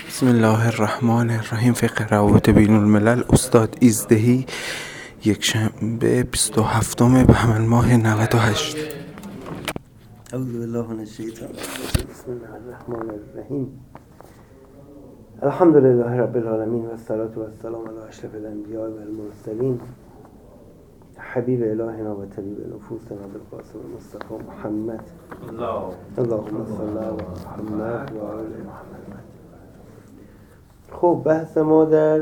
بسم الله الرحمن الرحیم. فقه روابط بین الملل، استاد ایزدهی، یکشنبه 27 بهمن ماه 98. اعوذ بالله من الشیطان الرجیم. بسم الله الرحمن الرحیم. الحمد لله رب العالمین و الصلاة و السلام علی اشرف الانبیاء و المرسلین حبیب الهنا و طبیب نفوسنا بالقاسم المصطفى محمد. اللهم صل علی محمد و آل محمد. خب بحث ما در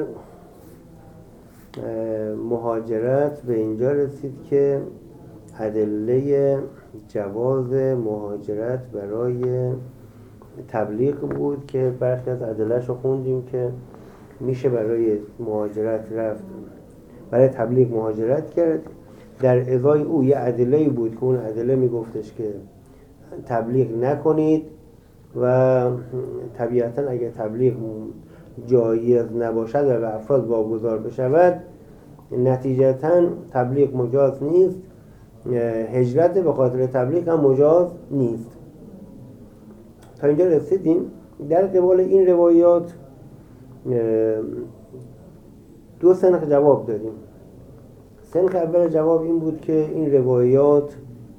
مهاجرت به اینجا رسید که ادله جواز مهاجرت برای تبلیغ بود که برخی از ادله‌اش رو خوندیم که میشه برای مهاجرت رفت، برای تبلیغ مهاجرت کرد. در ازای او یه ادله بود که اون ادله میگفتش که تبلیغ نکنید و طبیعتا اگه تبلیغ جایز نباشد و به افراد واگذار بشود نتیجتا تبلیغ مجاز نیست، هجرت به خاطر تبلیغ هم مجاز نیست. تا اینجا رسیدیم. در قبال این روایات دو سنخ جواب دادیم. سنخ اول جواب این بود که این روایات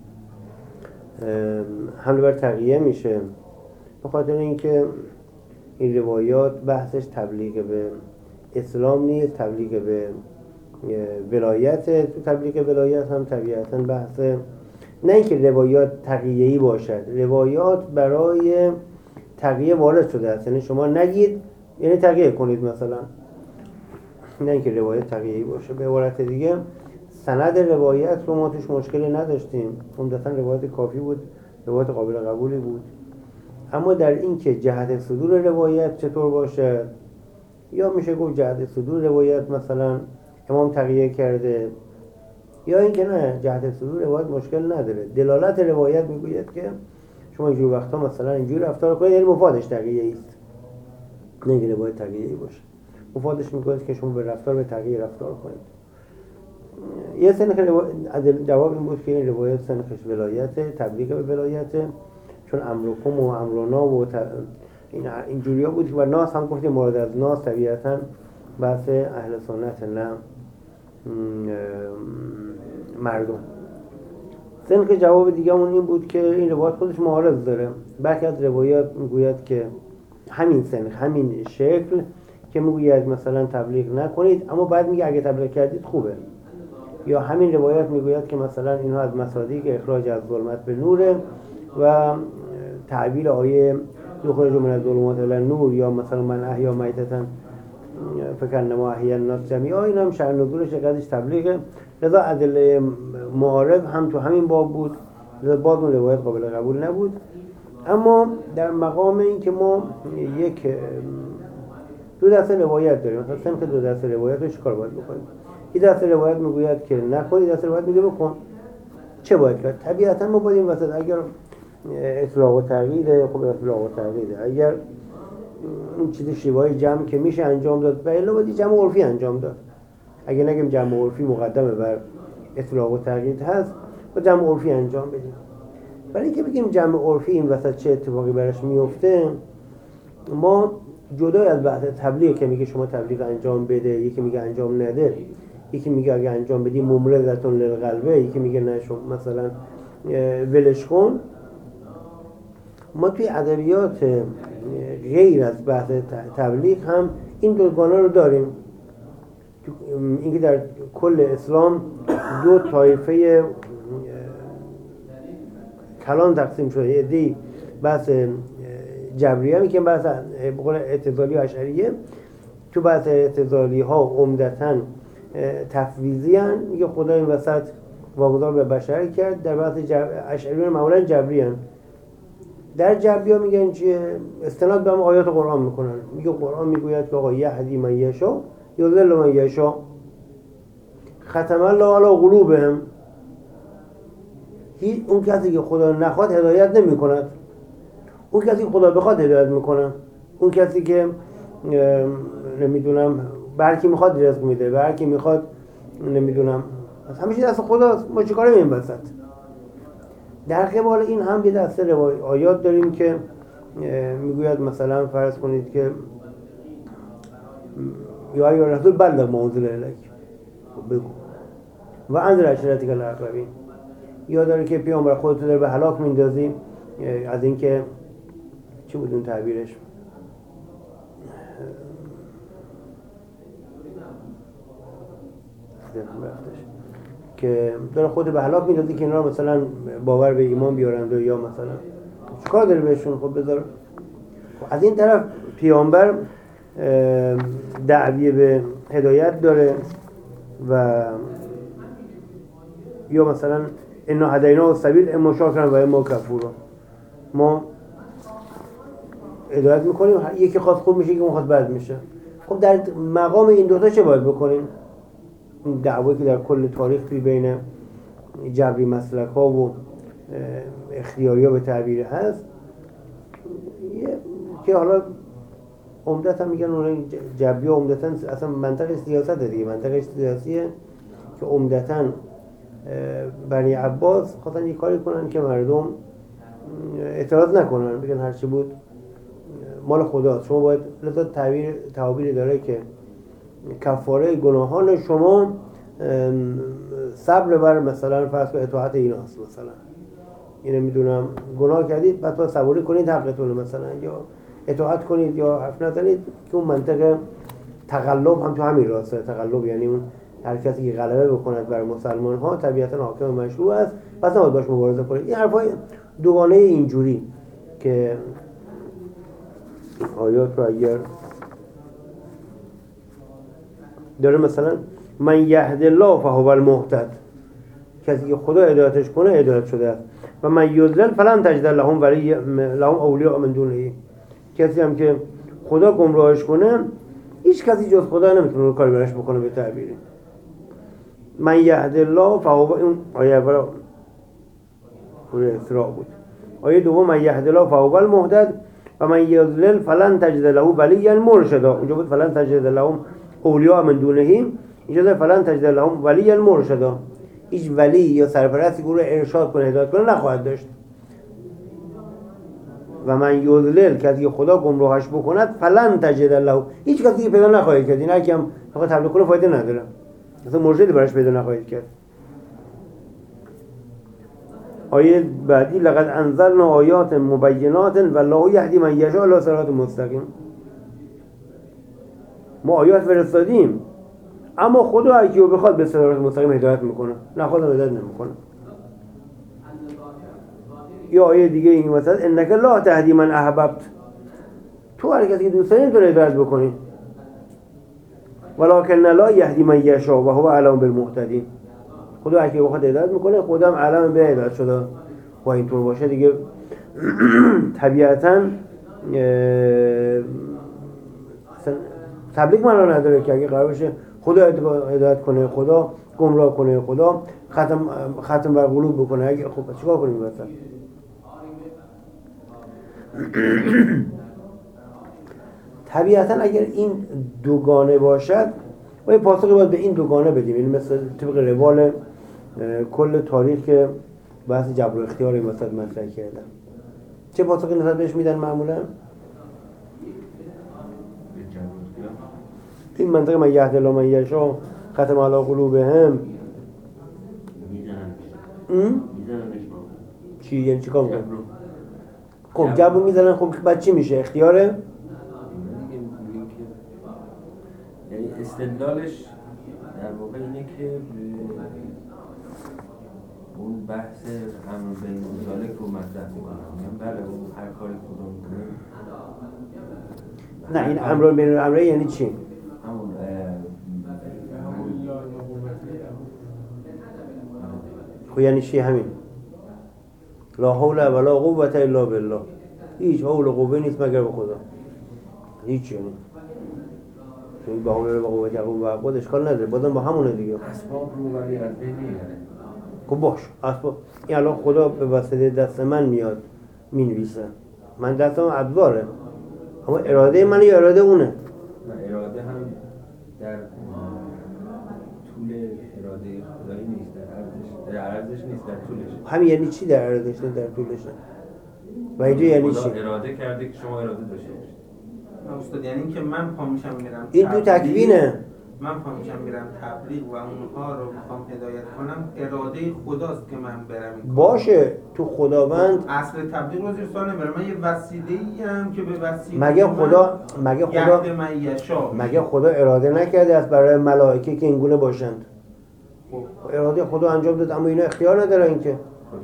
حمله بر تقیه میشه به خاطر اینکه این روایات بحثش تبلیغ به اسلام نیست، تبلیغ به ولایت. تو تبلیغ ولایت هم طبیعتاً بحث نه اینکه روایات تقیه‌ای باشد، روایات برای تقیه وارد شده است، یعنی شما نگید یعنی تقیه کنید مثلا، نه اینکه روایت تقیه‌ای باشه. به عبارت دیگه سند روایت رو ما توش مشکلی نداشتیم، عمدتاً روایت کافی بود، روایت قابل قبولی بود. اما در این که جهت صدور روایت چطور باشد، یا میشه گفت جهت صدور روایت مثلا امام تقیه کرده، یا اینکه نه جهت صدور روایت مشکل نداره، دلالت روایت میگوید که شما اینجور وقتا مثلا اینجور رفتار کنید، یعنی مفادش تقیه است، نه اینکه روایت تقیه‌ای باشه. مفادش میگوید که شما به رفتار به تقیه رفتار کنید. یه سنخ جواب این بود که این روایت سنخش ولایت، تبلیغ به ولایت، چون امرکم و امرنا و این جوریا بود و ناس هم گفتیم مورد از ناس طبیعتاً بحث اهل سنت نه مردم. سنخ جواب دیگه اون این بود که این روایت خودش معارض داره. برخی از روایات میگوید که همین سنخ، همین شکل که میگوید مثلا تبلیغ نکنید اما بعد میگه اگه تبلیغ کردید خوبه. یا همین روایت میگوید که مثلا اینها از مصادیق اخراج از ظلمت به نوره و تعبیر آیه یخرج من الظلمات الی النور، یا مثلا من احیا میتة فکانما احیا الناس جمیعا، این هم شأن نزولش قدش تبلیغه. لذا ادله معارض هم تو همین باب بود، لذا باز اون روایت قابل قبول نبود. اما در مقام این که ما دو دسته روایت داریم، مثلا سنخ دو دسته روایت رو چیکار باید بکنیم؟ این دسته روایت میگوید که نکن، این دسته روایت میگه بکن. چه باید کرد؟ طبیعتا ما باید این وسط اگر اطلاق و تغییره، خب اطلاق و تغییره، اگر اون چیز شیوهای جمع که میشه انجام داد و الا باید جمع عرفی انجام داد. اگه نگیم جمع عرفی مقدمه بر اطلاق و تغییر هست و جمع عرفی انجام بدیم. برای اینکه بگیم جمع عرفی این وسط چه اتفاقی براش میفته، ما جدای از بحث تبلیغ که میگه شما تبلیغ انجام بده، یکی میگه انجام نده، یکی میگه اگه انجام بدی ممرضتون للقلبه، یکی میگه نه شما مثلا ولش کن. ما توی ادبیات غیر از بحث تبلیغ هم این دوگانه رو داریم. اینکه در کل اسلام دو طایفه کلان تقسیم شده، عده‌ای بحث جبریه میگن، بحث به قول اعتزالی و اشعریه. تو بحث اعتزالی ها عمدتاً تفویضی هن، میگه خدا این وسط واگذار به بشر کرد. در بحث اشعریان معمولا جبری هن. در جبری ها میگن چیه؟ استناد به هم آیات قرآن میکنن. میگه قرآن میگوید که آقا یهدی من یشاء یضل من یشاء ختم الله علی قلوبهم. اون کسی که خدا نخواد هدایت نمی کند، اون کسی که خدا بخواد هدایت میکنه. اون کسی که نمیدونم برکی میخواد رزق میده، برکی میخواد نمیدونم، همه چیز دست خداست. ما چیکاره می‌کنیم وسط؟ در قبال این هم یه دسته آیات داریم که میگوید مثلا فرض کنید که یا ایها الرسول بلغ ما انزل الیک، بگو و انذر عشیرتک الاقربین. یا داره که پیامبر خودت داره به هلاک میندازی از اینکه چی بود اون تعبیرش، که داره خود به هلاک میندازی که اینا مثلا باور به ایمان بیارند یا مثلا چیکار داره بهشون. خب بذار از این طرف پیامبر دعوی به هدایت داره و یا مثلا انا هدینا السبیل اما شاکرا و اما کفورا، ما هدایت میکنیم، یکی خواست خوب میشه یکی خواست بد میشه. خب در مقام این دوتا چه باید بکنیم؟ این دعوایی که در کل تاریخ بین جبری مسلک ها و اختیاری ها به تعبیر هست که حالا عمدتا میگن اون جبری ها عمدتا اصلا منطق سیاست دیگه، منطق سیاسیه که عمدتا بنی عباس خواستن یک کاری کنن که مردم اعتراض نکنن، بگن هرچی بود مال خداست، شما باید لذا تعبیری داره که کفاره گناهان شما صبر بر مثلا فرض کن اطاعت ایناست، مثلا اینو میدونم گناه کردید بعد باید صبوری کنید حقتونه، مثلا یا اطاعت کنید یا حرف نزنید، که اون منطقه تقلب هم تو همین راسته. تقلب یعنی اون هر کسی که غلبه بکند بر مسلمان ها طبیعتا حاکم مشروع است، پس نباید باش مبارزه کنید. این حرفای دوگانه اینجوری که آیات رو اگر داره مثلا من یهد الله فهو المهتد، کسی که خدا هدایتش کنه هدایت شده است، و من یضلل فلن تجد لهم ولی لهم اولیاء من دونه، کسی هم که خدا گمراهش کنه هیچ کسی جز خدا نمیتونه اون کاری براش بکنه. به تعبیری من یهد الله فهو، اون آیه اول سوره اسراء بود. آیه دوم من یهد الله فهو المهتد و من یضلل فلن تجد له ولیا مرشدا، اونجا بود فلن تجد لهم اولیاء من دونه، اینجا فلن تجد لهم ولیا مرشدا، هیچ ولی یا سرپرستی که او رو ارشاد کنه هدایت کنه نخواهد داشت. و من یضلل، کسی که خدا گمراهش بکند، فلن تجد له، هیچ کسی که پیدا نخواهید کرد. این که هم فقط تبلیغ کنه فایده نداره، مثلا مرشدی براش پیدا نخواهید کرد. آیه بعدی لقد انزلنا آیات مبینات والله یهدی من یشاء الی صراط مستقیم، ما آیات فرستادیم اما خدا هر کیو بخواد به صراط مستقیم هدایت میکنه، نخواد هدایت نمیکنه. یا آیه دیگه این مثلا انک لا تهدی من احببت، تو هر کسی که دوست داری نمیتونی هدایت بکنی، ولکن لا یهدی من یشاء و هو اعلم بالمهتدین، خدا هر کیو بخواد هدایت میکنه، خدا هم علم به هدایت شده. و اینطور باشه دیگه طبیعتاً تبلیغ معنا نداره که اگه قرار باشه خدا هدایت کنه، خدا گمراه کنه، خدا ختم بر قلوب بکنه، اگه خب چیکار کنیم مثلا؟ طبیعتاً اگر این دوگانه باشد ما یه پاسخی باید به این دوگانه بدیم، یعنی مثل طبق روال کل تاریخ که بحث جبر و اختیار این وسط مطرح کردن. چه پاسخی نسبت بهش میدن معمولا؟ این منطقه من یهد الله من یشاء ختم علی قلوبهم میزننش چی؟ یعنی چی کار میکنن؟ خب جبر رو میزنن، خب بعد چی میشه؟ اختیاره؟ یعنی استدلالش در واقع اینه که اون بحث امر بالمعروف رو مطرح میکنن، بله اون هر کاری خدا میکنه. نه این امر بالمعروف یعنی چی؟ همون خب یعنی چی همین؟ لا حول ولا قوة الا بالله، هیچ حول و قوه نیست مگر به خدا، هیچ. یعنی این با حول و قوت یقوم و خود اشکال نداره، بازم با همونه دیگه. اسباب رو ولی از بین میبره. خب باش اسباب، این الان خدا به واسطه دست من میاد مینویسه، من دستم ابزاره، اما اراده من یا اراده اونه؟ نه اراده هم در طول اراده خدایی نیست، در عرضش نیست، در طولش. همین یعنی چی در عرضش نیست در طولش؟ و اینجا یعنی چی؟ خدا اراده کرده که شما اراده داشته باشید. استاد یعنی که من پا میشم میرم این تو تکوینه. من پا میشم میرم تبلیغ و اونها رو میخوام هدایت کنم، اراده خداست که من برم این کار. باشه تو خداوند اصل تبلیغ رو زیر سوال نمیبرم، من یه وسیله‌ای ام که به وسیله مگه خدا اراده نکرده است برای ملائکه که اینگونه باشند؟ خب اراده خدا انجام داد، اما اینا اختیار ندارن که.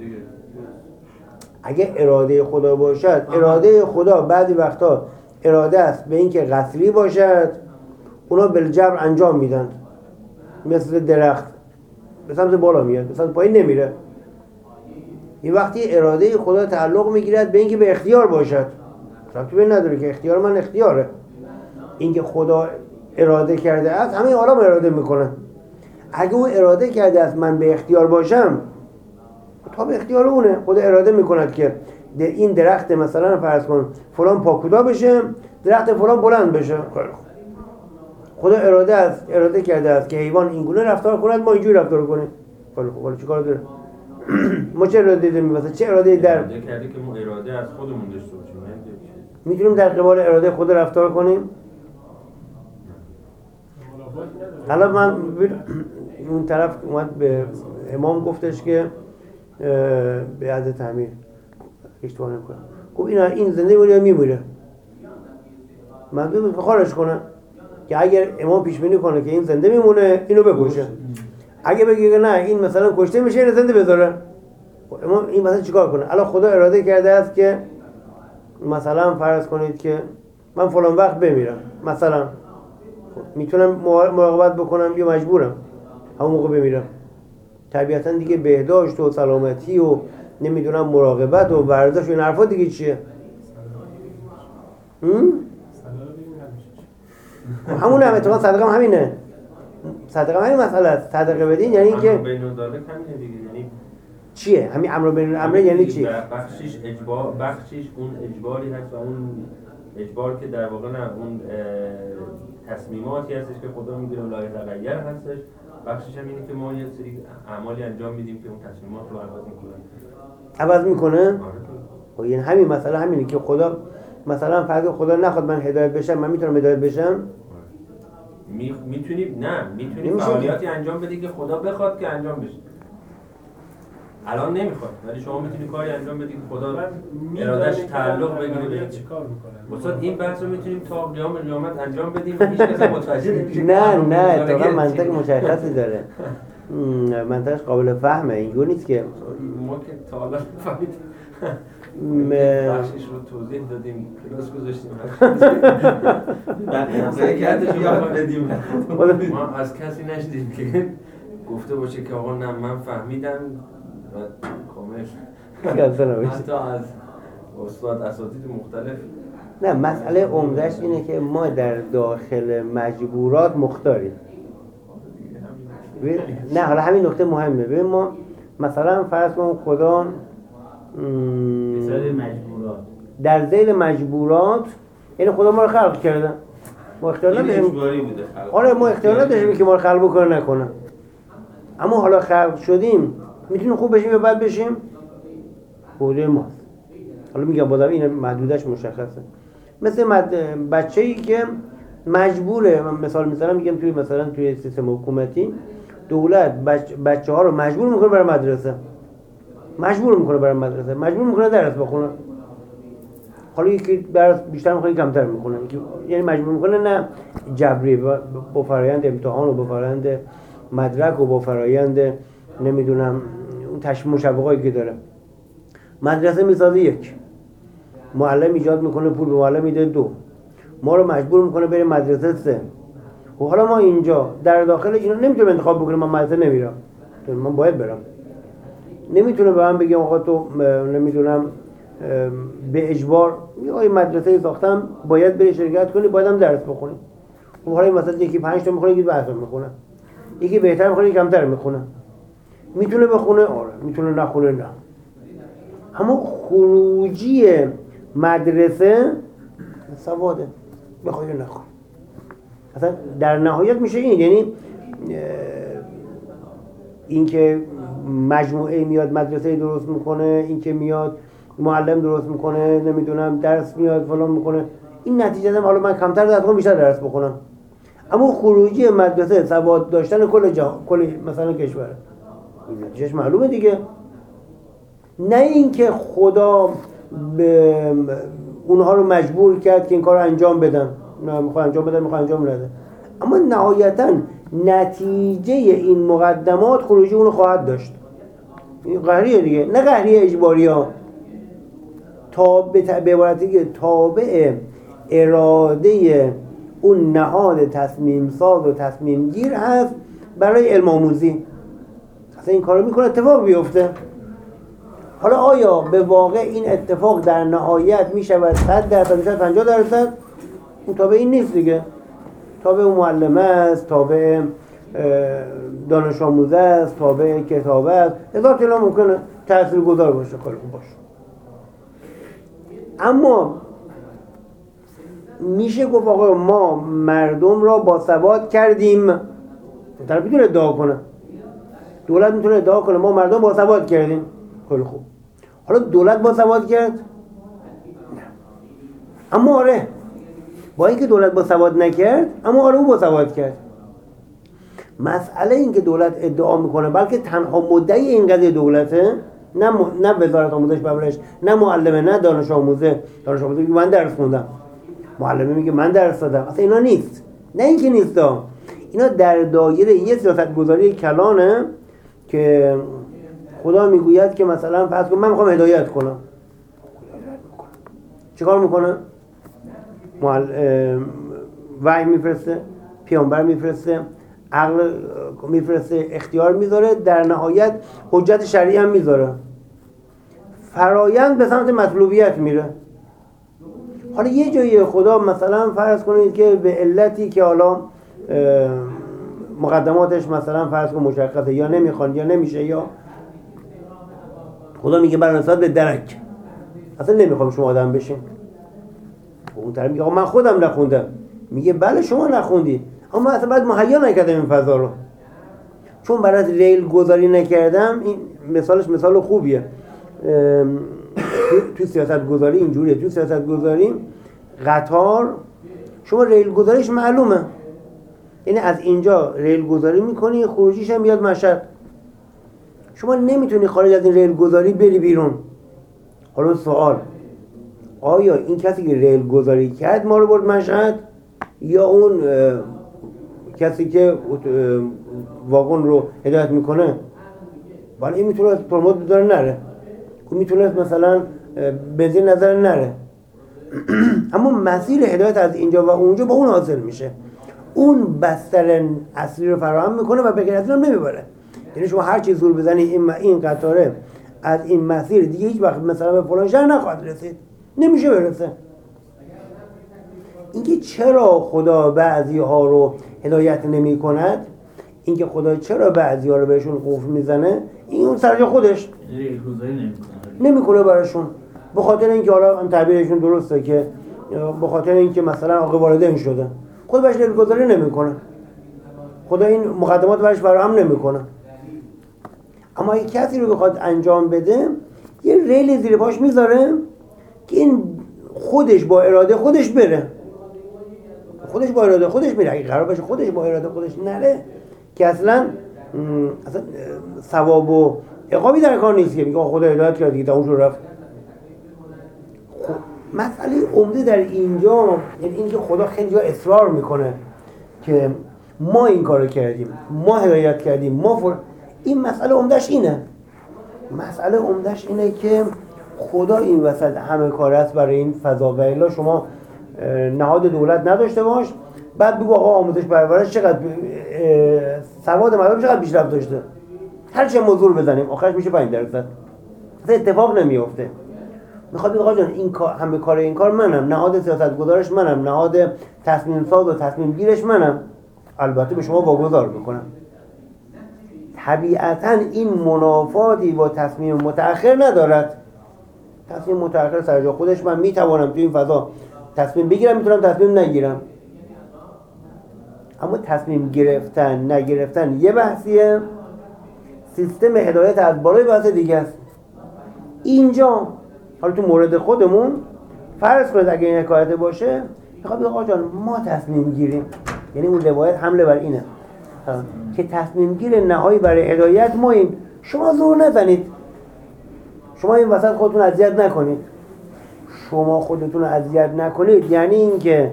اگه اراده خدا باشد، اراده خدا بعضی وقتا اراده است به اینکه قتلی باشد، اونا بالجبر انجام میدن. مثل درخت به سمت بالا میاد، به سمت پایین نمیره. این وقتی اراده خدا تعلق میگیرد به اینکه به اختیار باشد، ربطی به نداره که اختیار من اختیاره. اینکه خدا اراده کرده است، همه عالم اراده میکنه. اگه او اراده کرده است من به اختیار باشم، تا به اختیار اونه. خدا اراده میکند که این درخت مثلا فرض کن فلان پاکودا بشه، درخت فلان بلند بشه. خدا اراده کرده است که حیوان اینگونه رفتار کند، ما اینجوری رفتار کنیم. خب چیکار داره؟ ما چه اراده داریم واسه چه اراده در اراده کرده که ما اراده از خودمون داشته باشیم. میتونیم در قبال اراده خود رفتار کنیم؟ حالا من اون طرف اومد به امام گفتش که به عهد تعمیر اشتباه نمی‌کنم، گفت این زنده میمونه یا میمیره؟ من گفتم خارج کنه که اگر امام پیش بینی کنه که این زنده میمونه اینو بکشه، اگه بگه که نه این مثلا کشته میشه اینو زنده بذاره، امام این مثلا چیکار کنه؟ الان خدا اراده کرده است که مثلا فرض کنید که من فلان وقت بمیرم، مثلا میتونم مراقبت بکنم یا مجبورم همون موقع بمیرم؟ طبیعتا دیگه بهداشت و سلامتی و نمیدونم مراقبت و ورزش و این حرفا دیگه چیه؟ همونه هم اتفاقا صدقه هم همینه. صدقه هم همین مسئله است. صدقه بدین یعنی اینکه امر بین الداله همینه دیگه. یعنی چیه؟ همین امر بین الامر یعنی چی؟ بخشش اجبار، بخشش اون اجباری هست و اون اجبار که در واقع نه اون تصمیماتی هستش که خدا میگیره و لایه تغییر هستش. بخشش هم اینه که ما یه سری اعمالی انجام میدیم که اون تصمیمات رو عوض میکنه. خب یعنی همین مسئله همینه که خدا مثلا فرض خدا نخواد من هدایت بشم، من میتونم هدایت بشم؟ میتونیم فعالیتی انجام بدی که خدا بخواد که انجام بشه. الان نمیخواد، ولی شما میتونی کاری انجام بدی که خدا ارادهش تعلق بگیره به چیکار میکنه. مثلا این بحث رو میتونیم تا قیام قیامت انجام بدیم و هیچ کس متوجه نمیشه. نه واقعا منطق مشخصی داره. منطقش قابل فهمه، اینجوری نیست که ما که تا حالا فهمید بخشش رو توضیح دادیم، کلاس گذاشتیم، حرکتش یاد بدیم. ما از کسی نشدیم که گفته باشه که آقا نه من فهمیدم و کامل. حتی از استاد اساتید مختلف. نه مسئله عمدهش اینه که ما در داخل مجبورات مختاریم. نه حالا همین نکته مهمه. ببین ما مثلا فرض کن خدا در ذیل مجبورات یعنی خدا ما رو خلق کرده، ما اختیار نداریم. آره ما اختیار نداریم که ما رو خلق بکنه نکنه، اما حالا خلق شدیم میتونیم خوب بشیم یا بد بشیم، بوده ماست. حالا میگم بازم این محدودش مشخصه. مثل بچه‌ای که مجبوره، من مثال میزنم میگم توی سیستم حکومتی دولت بچه ها رو مجبور میکنه برای مدرسه، مجبور میکنه درس بخونه. حالا یکی درس بیشتر میخواد کمتر میکنه، یعنی مجبور میکنه، نه جبری، با فرایند امتحان و با فرایند مدرک و با فرایند نمیدونم اون مشوقایی که داره. مدرسه میسازه 1، معلم ایجاد میکنه پول به معلم میده 2، ما رو مجبور میکنه بریم مدرسه 3. و حالا ما اینجا در داخل اینا نمیتونم انتخاب بکنم من مدرسه نمیرم، من باید برم. نمیتونه به من بگم آقا تو نمیدونم به اجبار یه مدرسه ساختم باید بری شرکت کنی، بایدم درس بخونی. خب حالا مثلا یکی 5 تا میخونه، یکی 10 تا میخونه، یکی بهتر میخونه یکی کمتر میخونه. میتونه بخونه آره، میتونه نخونه نه. اما خروجی مدرسه سواده، بخوای یا نخوای. اصلا در نهایت میشه این، یعنی این که مجموعه میاد مدرسه درست میکنه، این که میاد معلم درست میکنه، نمیدونم درس میاد فلان میکنه، این نتیجه دادم حالا من کمتر درس کنم بیشتر درس بخونم. اما خروجی مدرسه سواد داشتن کل مثلا کشور، این نتیجهش معلومه دیگه. نه اینکه خدا به اونها رو مجبور کرد که این کار رو انجام بدن، نه میخواد انجام بدن، میخواد انجام نده، اما نهایتاً نتیجه این مقدمات خروجی اون رو خواهد داشت. این قهریه دیگه، نه قهریه اجباری ها، به عبارتی که تابع اراده اون نهاد تصمیم ساز و تصمیم گیر هست برای علم آموزی. اصلا این کارو میکنه اتفاق بیفته. حالا آیا به واقع این اتفاق در نهایت میشود 100%، میشود 50%؟ اون تابع این نیست دیگه، تابع اون معلمه است، تابع دانش آموزه است، تابع کتابه است، هزار تا ممکنه تاثیرگذار باشه. خیلی خوب باشه. اما میشه گفت آقا ما مردم را باسواد کردیم، طرف میتونه ادعا کنه، دولت میتونه ادعا کنه ما مردم باسواد کردیم. خیلی خوب، حالا دولت باسواد کرد؟ نه. اما آره، با اینکه دولت باسواد نکرد، اما آره او باسواد کرد. مسئله این که دولت ادعا میکنه بلکه تنها مدعی این قضیه دولته، نه وزارت آموزش و پرورش، نه معلمه، نه دانش آموزه میگه من درس خوندم، معلمه میگه من درس دادم. اصلا اینا نیست. نه اینکه نیستا، اینا در دایره یه سیاستگذاری کلانه که خدا میگوید که مثلا فرض کن من میخوام هدایت کنم. چیکار میکنه؟ وحی میفرسته، پیامبر میفرسته، عقل میفرسته، اختیار میذاره، در نهایت حجت شرعی هم میذاره. فرایند به سمت مطلوبیت میره. حالا یه جایی خدا مثلا فرض کنید که به علتی که حالا مقدماتش مثلا فرض کن مشخصه، یا نمیخوان یا نمیشه، یا خدا میگه بر نسبت به درک اصلا نمیخوام شما آدم بشین. اون طرف میگه آقا من خودم نخوندم. میگه بله شما نخوندی، اما اصلا باید مهیا نکردم این فضا رو، چون برات ریل گذاری نکردم. این مثالش مثال خوبیه. تو سیاست گذاری اینجوریه، تو سیاست گذاری قطار شما ریل گذاریش معلومه، یعنی از اینجا ریل گذاری میکنی، خروجیش هم بیاد مشهد. شما نمیتونی خارج از این ریل گذاری بری بیرون. حالا سوال، آیا این کسی که ریل گذاری کرد ما رو برد مشهد، یا اون کسی که واگن رو هدایت میکنه؟ ولی این میتونه پرموت بذاره نره، اون میتونه مثلا بنزین نظر نره، اما مسیر هدایت از اینجا و اونجا با اون حاصل میشه. اون بستر اصلی رو فراهم میکنه و به غیر از اون نمیبره. یعنی شما هر چی زور بزنی این قطاره از این مسیر دیگه هیچ وقت مثلا به فلان شهر نخواهد رسید، نمیشه برسه. اینکه چرا خدا بعضی ها رو هدایت نمی کند، اینکه خدا چرا بعضی ها رو بهشون قفل میزنه، این اون سرجا خودش نمیکنه براشون، به خاطر اینکه حالا تعبیرشون درسته که به خاطر اینکه مثلا آقا والدین شده، خود بهش ریلگذاری نمیکنه، خدا این مقدمات برش فراهم نمیکنه. اما اگه کسی رو بخواد انجام بده، یه ریل زیر پاش میذاره که این خودش با اراده خودش بره، خودش با اراده خودش میره. اگه قرار باشه خودش با اراده خودش نره که اصلا ثواب و عقابی در کار نیست که میگه خدا هدایت کرد دیگه تموم شد رفت. مسئله عمده در اینجا یعنی اینکه خدا خیلی جا اصرار میکنه که ما این کارو کردیم، ما هدایت کردیم، این مسئله عمدش اینه. مسئله عمدش اینه که خدا این وسط همه کار است برای این فضا. و الا شما نهاد دولت نداشته باش، بعد بگو آقا آموزش پرورش چقدر سواد مردم چقدر پیشرفت داشته، هر چه موضوع بزنیم آخرش میشه 5%. اصلا اتفاق نمیافته. میخواد بگه آقا جان این کار همه کار این کار منم، نهاد سیاستگذارش منم، نهاد تصمیم ساز و تصمیم گیرش منم، البته به شما واگذار میکنم. طبیعتاً این منافاتی با تصمیم متأخر ندارد. تصمیم متأخر سر جا خودش، من میتوانم تو این فضا تصمیم بگیرم، میتونم تصمیم نگیرم. اما تصمیم گرفتن نگرفتن یه بحثیه، سیستم هدایت از بالای بحث دیگه است. اینجا حالا تو مورد خودمون فرض کنید اگه این حکایت باشه، میخواد بگه آقا جان ما تصمیم گیریم، یعنی اون روایت حمله بر اینه که تصمیم گیر نهایی برای هدایت ماییم، شما زور نزنید، شما این وسط خودتون اذیت نکنید. شما خودتون اذیت نکنید یعنی اینکه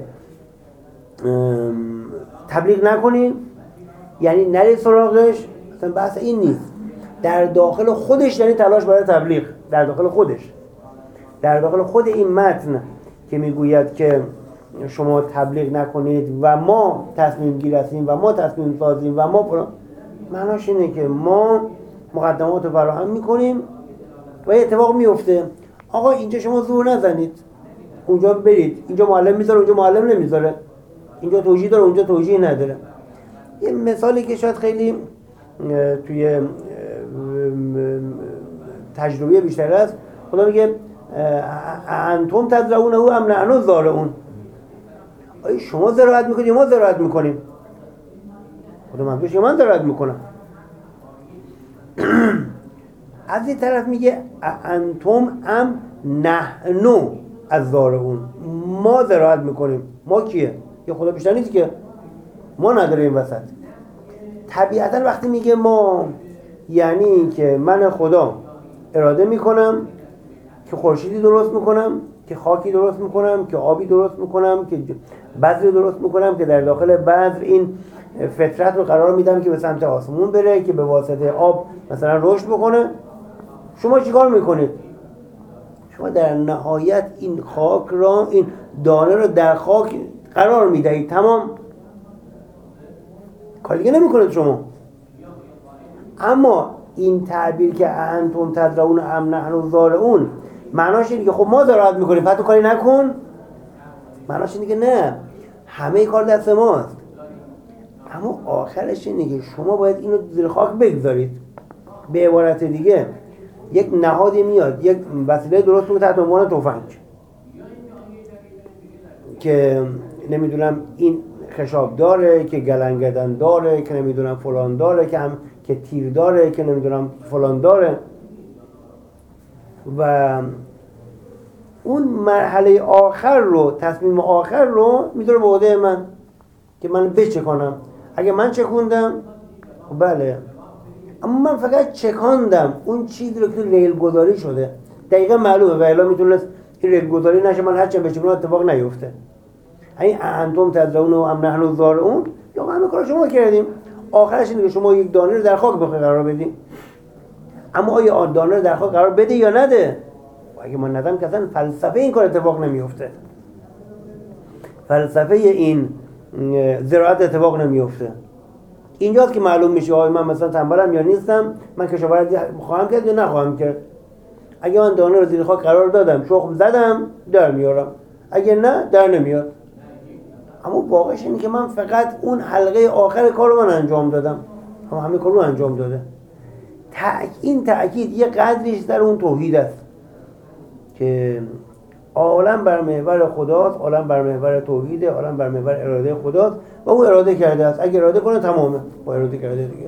تبلیغ نکنید، یعنی نرید سراغش، مثلا بحث این نیست. در داخل خودش یعنی تلاش برای تبلیغ، در داخل خودش، در داخل خود این متن که میگوید که شما تبلیغ نکنید و ما تصمیم گیر هستیم و ما تصمیم سازیم و ما معناش اینه که ما مقدمات رو فراهم میکنیم و یه اتفاق میفته. آقا اینجا شما زور نزنید، اونجا برید، اینجا معلم میذاره اونجا معلم نمیذاره، اینجا توجیه داره اونجا توجیه نداره. یه مثالی که شاید خیلی توی تجربه بیشتر است، خدا میگه انتم تزرعونه ام نحن الزارعون، آیا شما زراعت میکنید یا ما زراعت میکنیم؟ خدا منظورش من زراعت میکنم. از این طرف میگه انتم ام نحن الزارعون، ما زراعت میکنیم. ما کیه؟ یا خدا بیشتر نیست که ما نداره این وسط. طبیعتا وقتی میگه ما یعنی که من خدا اراده میکنم که خورشیدی درست میکنم، که خاکی درست میکنم، که آبی درست میکنم، که بذری درست میکنم، که در داخل بذر این فطرت رو قرار میدم که به سمت آسمون بره، که به واسطه آب مثلا رشد بکنه. شما چیکار میکنید؟ شما در نهایت این خاک را، این دانه رو در خاک قرار میدهید، تمام، کار دیگه نمیکنید شما. اما این تعبیر که انتم تزرعون ام نحن الزارعون معناش اینه که خب ما زراعت میکنیم پس تو کاری نکن. معناش اینه که نه، همه کار دست ماست. اما آخرش اینه که شما باید اینو زیر خاک بگذارید. به عبارت دیگه یک نهادی میاد یک وسیله درست رو تحت عنوان تفنگ که نمیدونم این خشاب داره، که گلنگدن داره، که نمیدونم فلان داره، که تیر داره، که نمیدونم فلان داره، و اون مرحله آخر رو، تصمیم آخر رو میذاره به عهده من که من بچکانم. اگه من چکوندم بله، اما من فقط چکاندم اون چیزی رو که ریل گذاری شده دقیقا معلومه و الا میتونست این ریل گذاری نشه، من هرچند بچکونم اتفاق نیفته. این انتم تزرعون ام نحن الزارعون یا همه کار شما کردیم. آخرش اینه که شما یک دانه رو در خاک بخوای قرار بدیم، اما آیا آن دانه رو در خاک قرار بده یا نده؟ اگه من ندم که اصلا فلسفه این کار اتفاق نمیفته، فلسفه این زراعت اتفاق نمیفته. اینجاست که معلوم میشه آیا من مثلا تنبلم یا نیستم، من کشاورزی خواهم کرد یا نخواهم کرد. اگه من دانه رو زیر خاک قرار دادم، شخم زدم، در میارم، اگه نه در نمیاد. اما واقعش اینه که من فقط اون حلقه آخر کار رو من انجام دادم، اما همه کار رو انجام داده. این تأکید یه قدریش در اون توحید است که عالم بر محور خداست، عالم بر محور توحیده، عالم بر محور اراده خداست و او اراده کرده است. اگه اراده کنه تمامه، با اراده کرده دیگه.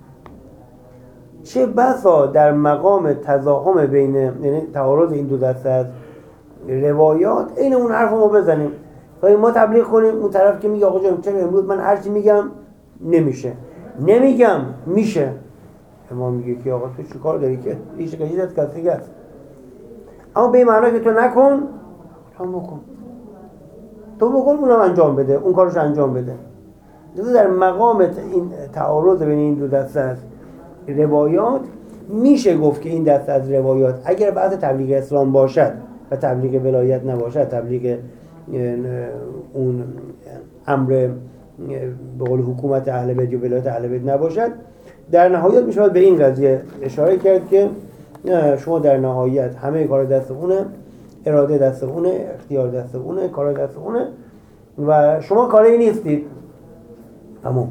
چه بسا در مقام تضاهم بین، یعنی تعارض این دو دسته از روایات، این اون حرف ما بزنیم تا ما تبلیغ کنیم، اون طرف که میگه آقا جان چرا امروز من هر چی میگم نمیشه، نمیگم میشه. ما میگه که آقا تو چی کار داری که ریشه کشید از کسی است، اما به این معنی که تو نکن، تو بکن، تو بکن، اونم انجام بده، اون کارش انجام بده. در مقام این تعارض بین این دو دسته از روایات میشه گفت که این دسته از روایات اگر بعد تبلیغ اسلام باشد و تبلیغ ولایت نباشد، تبلیغ اون امر به قول حکومت اهل بیت یا ولایت اهل بیت نباشد، در نهایت میشه به این قضیه اشاره کرد که شما در نهایت همه کار دست اونه، اراده دست اونه، اختیار دست اونه، کار دست اونه و شما کاری نیستید. تمام.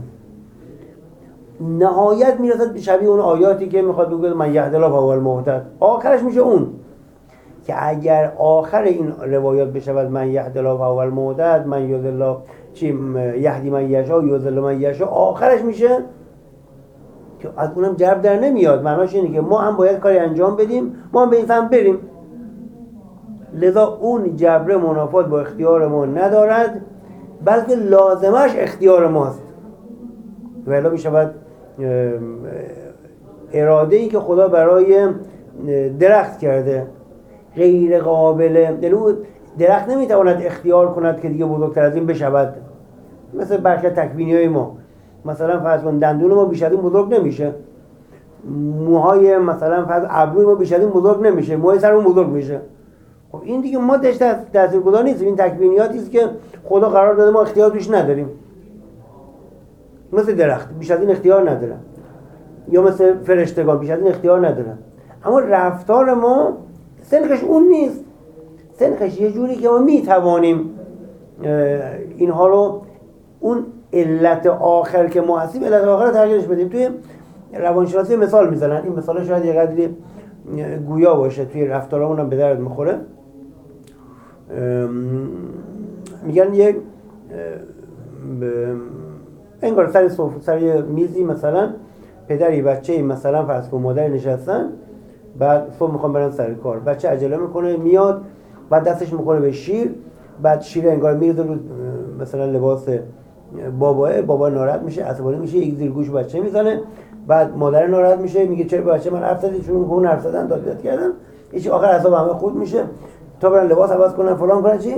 نهایت میرسد به شبیه اون آیاتی که میخواد بگه من یهد الله فهو المهتد. آخرش میشه اون که اگر آخر این روایات بشود من یهد الله فهو المهتد، من یهد الله یهدی من یشاء و یضل من یشاء، آخرش میشه که از اونم جرب در نمیاد. معناش اینه که ما هم باید کاری انجام بدیم، ما هم به این سمت بریم. لذا اون جبر منافات با اختیار ما ندارد، بلکه لازمش اختیار ماست. و الا می شود اراده ای که خدا برای درخت کرده غیر قابل، یعنی درخت نمیتواند اختیار کند که دیگه بزرگتر از این بشود. مثل برخی تکوینی های ما، مثلا فرض کن دندون ما بیش از این بزرگ نمیشه، موهای مثلا فرض ابروی ما بیش از این بزرگ نمیشه، موهای سرمون بزرگ میشه. خب این دیگه ما تاثیرگذار نیست، این تکوینیاتی است که خدا قرار داده ما اختیار توش نداریم. مثل درخت بیش از این اختیار ندارن، یا مثل فرشتگان بیش از این اختیار ندارن. اما رفتار ما سنخش اون نیست، سنخش یه جوری که ما میتوانیم اینها رو، اون علت آخر که ما هستیم، علت آخر رو تغییرش بدیم. توی روانشناسی مثال میزنن، این مثال شاید یه قدری گویا باشه، توی رفتارمون هم به درد میخوره. میگن یک انگار سر میزی مثلا پدری بچه‌ای مثلا فرض کن مادر نشستن، بعد صبح میخوام برن سر کار، بچه عجله میکنه میاد، بعد دستش میکنه به شیر، بعد شیر انگار میریزه رو مثلا لباس بابا ناراحت میشه، عصبانی میشه، یک زیر گوش بچه میزنه، بعد مادر ناراحت میشه، میگه چرا بچه من حرف زدی، چون اون حرف زدن داد بیداد کردن، هیچ آخر اعصاب همه خورد میشه تا برن لباس عوض کنن فلان کنن. چی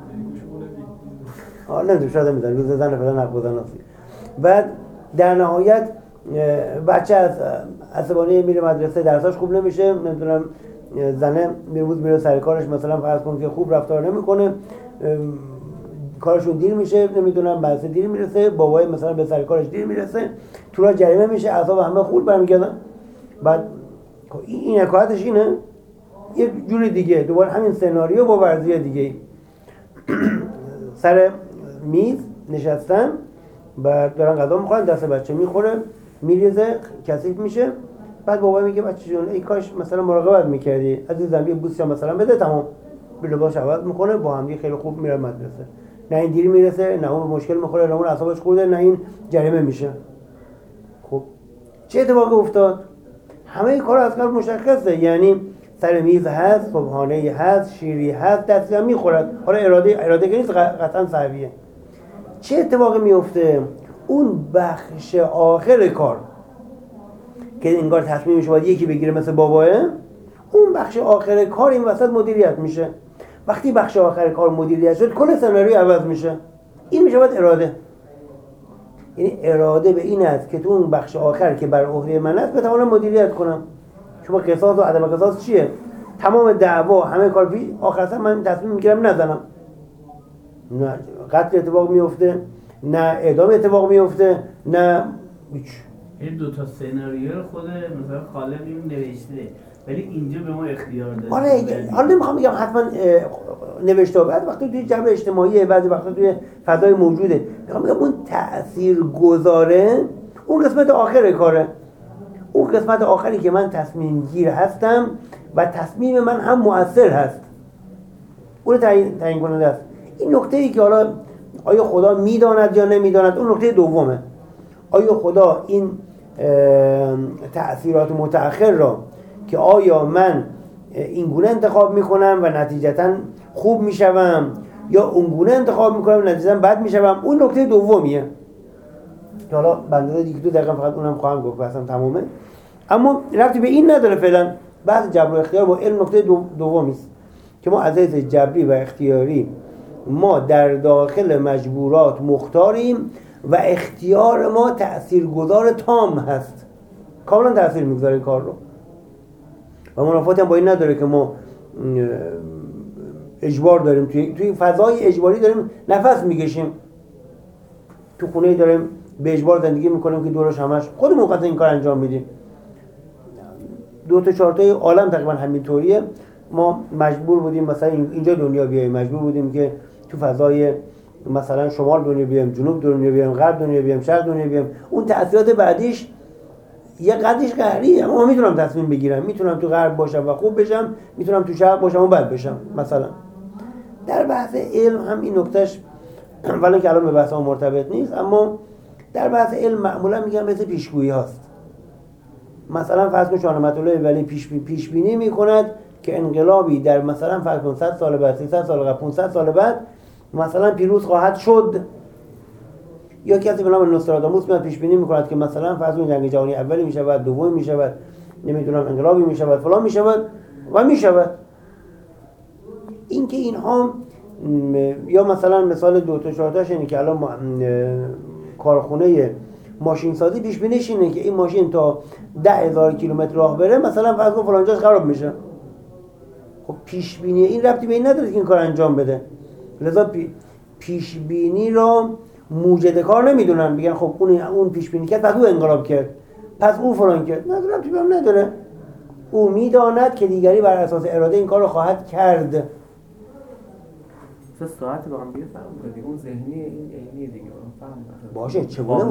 نمیدونم، شاید میذارن روز زن فلان حق بزنن. بعد در نهایت بچه از عصبانی میره مدرسه، درساش خوب نمیشه، نمیدونم زنه میره سر کارش، مثلا فرض کن که خوب رفتار نمیکنه، کارشون دیر میشه، نمیدونم مدرسه دیر میرسه، بابای مثلا به سر کارش دیر میرسه، تو راه جریمه میشه، اعصاب همه خورد برمیگردن. بعد این حکایتش اینه، یه جوری دیگه دوباره همین سناریو با ورزی دیگه سر میز نشستن، بعد دارن غذا میخورن، دست بچه میخوره میریزه کثیف میشه، بعد بابا میگه بچه جون ای کاش مثلا مراقبت میکردی، عزیزم یه بوسی مثلا بده، تمام لباس عوض میکنه، با هم خیلی خوب میره مدرسه. نه این دیر میرسه، نه اون مشکل میخوره، نه اون اعصابش خورده، نه این جریمه میشه. خب چه اتفاقی افتاد؟ همه این کارا از قبل مشخصه، یعنی سر میز هست، صبحانه هست، شیری هست، دستی هم میخورد. حالا اراده که نیست، قطعا صحیحه. چه اتفاقی میفته؟ اون بخش آخر کار که انگار تصمیمش باید یکی بگیره مثل باباه، اون بخش آخر کار این وسط مدیریت میشه. وقتی بخش آخر کار مدیریت شد، کل سناریو عوض میشه. این میشه باید اراده. یعنی اراده به این است که تو اون بخش آخر که بر عهده من است بتوانم مدیریت کنم. شما قصاص و عدم قصاص چیه؟ تمام دعوا همه کار آخر سر من تصمیم میگیرم نزنم، نه قتل اتفاق میفته، نه اعدام اتفاق میفته، نه هیچ. این دو تا سناریو رو خود مثلا خالق این نوشته، ولی اینجا به ما اختیار داده. آره حالا نمیخوام بگم حتما نوشته، بعد وقتی توی جبر اجتماعی، بعضی وقتا توی فضای موجوده، میخوام بگم اون تأثیر گذاره، اون قسمت آخر کاره، اون قسمت آخری که من تصمیم گیر هستم و تصمیم من هم مؤثر هست، اون تعیین کننده است. این نکته ای که حالا آیا خدا میداند یا نمیداند، اون نکته دومه. آیا خدا این تأثیرات متأخر را که آیا من این گونه انتخاب میکنم و نتیجتا خوب میشوم یا اون گونه انتخاب میکنم و نتیجتا بد میشوم، اون نکته دومیه که حالا بنده دیگه 2 دقیقه فقط اونم خواهم گفت، بحثم تمامه. اما ربطی به این نداره فعلا. بحث جبر و اختیار با علم نکته دومی است که ما از حیث جبری و اختیاری ما در داخل مجبورات مختاریم و اختیار ما تأثیرگذار تام هست، کاملا تأثیر میگذاره کار رو و منافاتی هم با این نداره که ما اجبار داریم، توی فضای اجباری داریم نفس میکشیم، تو خونه داریم به اجبار زندگی میکنیم که دورش همش خودمون قطعا این کار انجام میدیم. 2 تا 4 تای عالم تقریبا همینطوریه. ما مجبور بودیم مثلا اینجا دنیا بیاییم، مجبور بودیم که تو فضای مثلا شمال دنیا بیایم، جنوب دنیا بیایم، غرب دنیا بیایم، شرق دنیا بیایم. اون تأثیرات بعدیش یه قدریش قهریه، اما میتونم تصمیم بگیرم، میتونم تو غرب باشم و خوب بشم، میتونم تو شرق باشم و بد بشم. مثلا در بحث علم هم این نکتهش ولی که الان به بحث ما مرتبط نیست، اما در بحث علم معمولا میگم مثل پیشگویی هاست. مثلا فرض کن شاه نعمت الله ولی پیش بینی میکند که انقلابی در مثلا فرض کن 100 سال بعد، 300 سال بعد، 500 سال بعد مثلا پیروز خواهد شد. یا کسی به نام نوستراداموس میاد پیش بینی میکند که مثلا فرض کن جنگ جهانی اولی میشود، دومی میشود، نمیدونم انقلابی میشود، فلان میشود و میشود. این که اینها یا مثلا مثال 2 تا 4 تاش اینه که الان کارخونه ماشین سازی پیش بینیش اینه که این ماشین تا 10,000 کیلومتر راه بره مثلا فرض کن فلان جاش خراب میشه. خب پیش بینی این ربطی به این نداره که این کار انجام بده. لذا پیش بینی را موجد کار نمیدونن، بگن خب اون پیش بینی کرد پس او انقلاب کرد، پس او فلان کرد. نداره، ربطی به هم نداره. او میداند که دیگری بر اساس اراده این کار رو خواهد کرد. ساعت با هم دیگه فرق می‌کنه. اون ذهنی این عینی دیگه فهم باشه.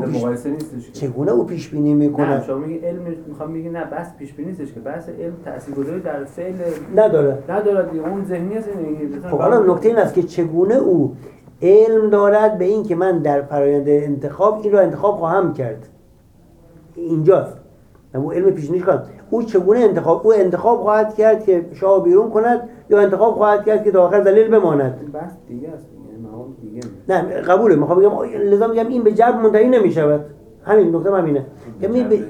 چگونه او پیش بینی میکنه؟ نه شما میگی علم، میخوام بگی نه بس پیش بینی نیستش که بس علم تاثیرگذاری در فعل نداره دیگه. اون ذهنی است دیگه. خب حالا نکته این است که چگونه او علم دارد به این که من در فرآیند انتخاب این رو انتخاب خواهم کرد. اینجاست. او علم پیش بینی کنه. او چگونه انتخاب خواهد کرد که شاه بیرون کند یا انتخاب خواهد کرد که تا آخر ذلیل بماند. بس دیگه است دیگه. نه قبوله. میخوام بگم لذا میگم این به جبر منتهی نمیشود. همین نکته همینه. یعنی به جبر 100%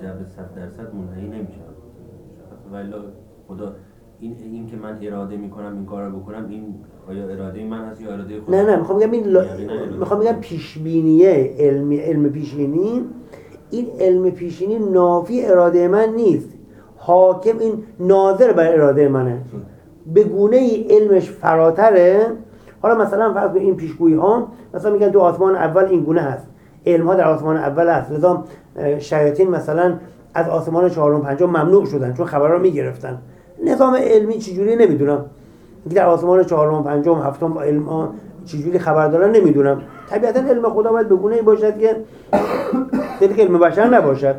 منتهی نمیشود. ولی خدا این که من اراده میکنم این کارو بکنم، این آیا اراده من هست یا اراده خدا؟ نه میخوام بگم میخوام بگم پیش بینی علم پیش بینی، این علم پیشینی نافی اراده من نیست، حاکم این ناظر بر اراده منه. به گونه ای علمش فراتره. حالا مثلا فرض این پیشگویی ها مثلا میگن تو آسمان اول این گونه هست، علم ها در آسمان اول هست، لذا شیاطین مثلا از آسمان چهارم پنجم ممنوع شدن چون خبرها میگرفتن. نظام علمی چجوری نمیدونم، اینکه در آسمان چهارم پنجم هفتم علم ها چجوری خبر دارن نمیدونم. طبیعتا علم خدا باید به گونه‌ای باشد که دلیل علم بشر نباشد،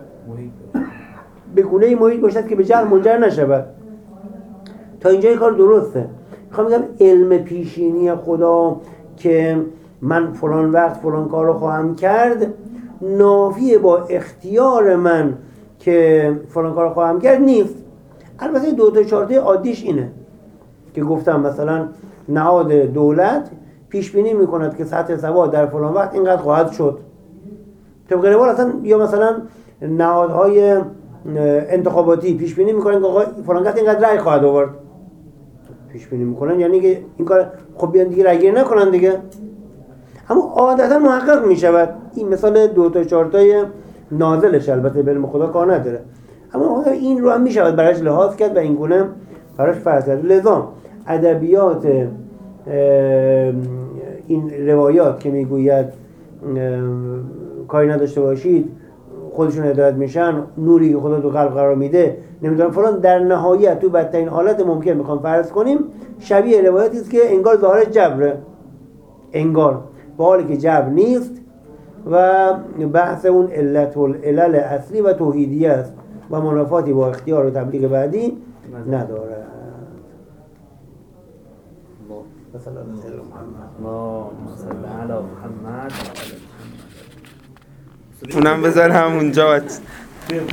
به گونه‌ای محیط باشد که به جهل منجر نشود. تا اینجای کار درسته. میخوام بگم علم پیشینی خدا که من فلان وقت فلان کار رو خواهم کرد نافی با اختیار من که فلان کار رو خواهم کرد نیست. البته 2 تا 4 تا عادیش اینه که گفتم مثلا نهاد دولت پیش بینی میکند که سطح سواد در فلان وقت اینقدر خواهد شد. طبق روال اصلا یا مثلا نهادهای انتخاباتی پیش بینی میکنن که آقا فلان وقت اینقدر رأی خواهد آورد. پیش بینی میکنن یعنی که این کار خب بیان دیگه رأی گیری نکنن دیگه. اما عادتا محقق میشود. این مثال 2 تا 4 تای نازلش البته به علم خدا کار نداره. اما این رو هم میشود براش لحاظ کرد و این گونه براش فرض کرد. لذا ادبیات این روایات که میگوید کاری نداشته باشید خودشون هدایت میشن، نوری که خدا تو قلب قرار میده نمیدونم فلان، در نهایت تو بدترین حالت ممکن میخوام فرض کنیم شبیه روایتی است که انگار ظاهر جبره، انگار با حالی که جبر نیست و بحث اون علت العلل اصلی و توحیدیه است و منافاتی با اختیار و تبلیغ بعدی نداره. مثلا محمد اونم بذار همونجا.